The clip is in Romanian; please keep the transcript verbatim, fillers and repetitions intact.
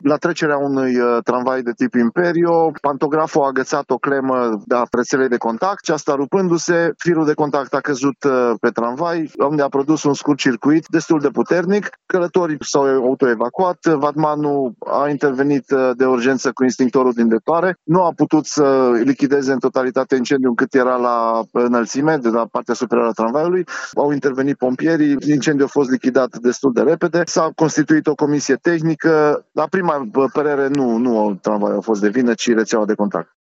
la trecerea unui tramvai de tip Imperio, pantograful a agățat o clemă de a rețelei de contact, aceasta rupându-se, firul de contact a căzut pe tramvai, unde a produs un scurt circuit destul de puternic. Călătorii s-au autoevacuat, vadmanul a intervenit de urgență cu instinctorul din detoare, nu a putut să lichideze în totalitate incendiul cât era la înălțime, de la partea superioară a tramvaiului. Au intervenit pompierii, incendiul a fost lichidat destul de repede, s-a constituit o comisie tehnică. La prima părere nu, nu tramvaiul a fost de vină, ci rețeaua de contact.